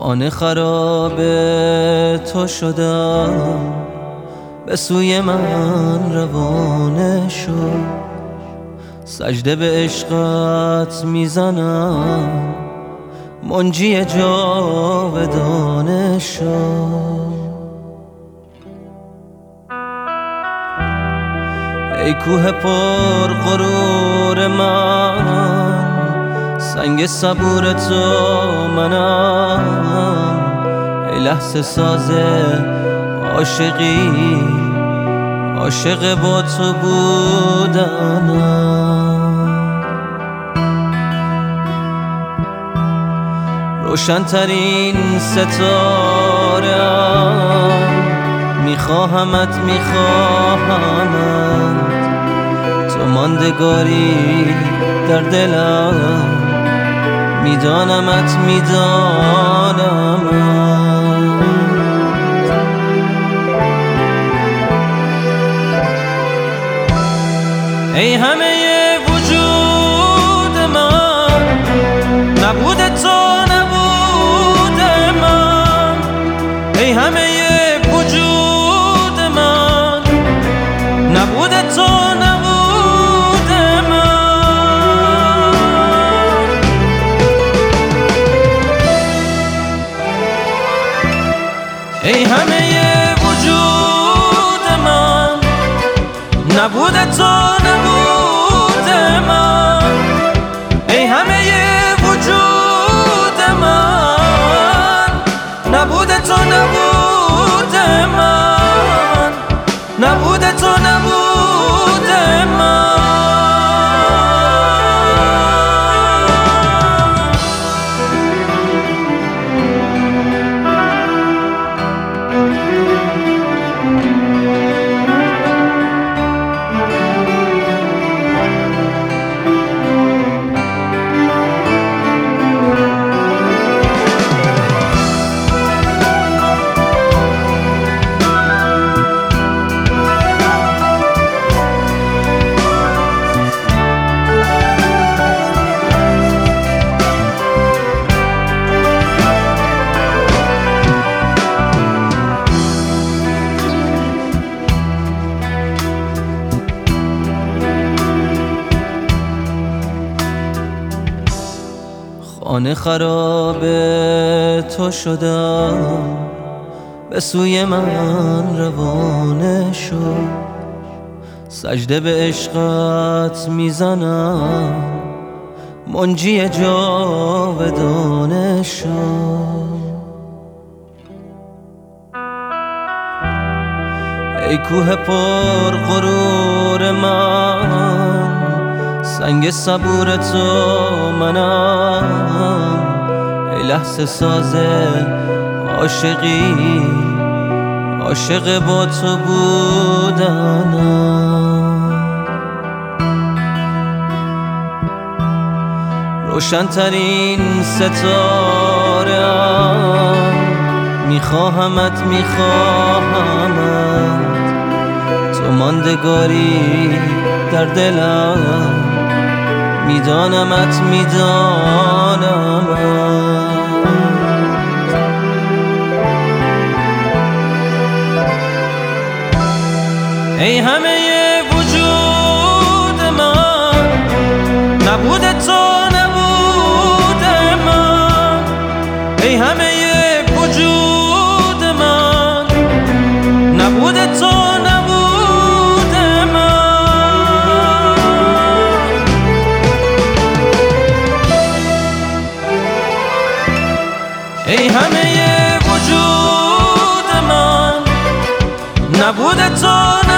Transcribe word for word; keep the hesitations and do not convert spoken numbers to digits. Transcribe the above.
خانه خراب تو شدم، به سوی من روانه شو. سجده به عشقت میزنم، منجی جاودانه شو. ای کوه پر غرور من، سنگ صبور تو منم. ای لحظه ساز عاشقی، عاشق با تو بودنم. روشن‌ترین ستاره‌ام، میخواهمت میخواهمت. تو ماندگاری در دلم، میدانمت میدانمت. ای همه وجود من، نبود تو نبود من. ای همه وجود من، نبود تو نبود من. ای همه وجود من، نبود تو نبود من. ای همه وجود من، نبود تو نبود من. نبود تو نبود من. خانه خراب تو شدم، به سوی من روانه شو. سجده به عشقت میزنم، منجی جاودانه شو. ای کوه پر غرور من، سنگ صبور تو منم. ای لحظه ساز عاشقی، عاشق با تو بودنم. روشن‌ترین ستاره‌ام، میخواهمت میخواهمت. تو ماندگاری در دلم، میدانمت میدانمت. ای همه وجود من، نبود تو نبود من. ای همه وجود من، نبود تو نبود من. ای همه وجود من، نبود تو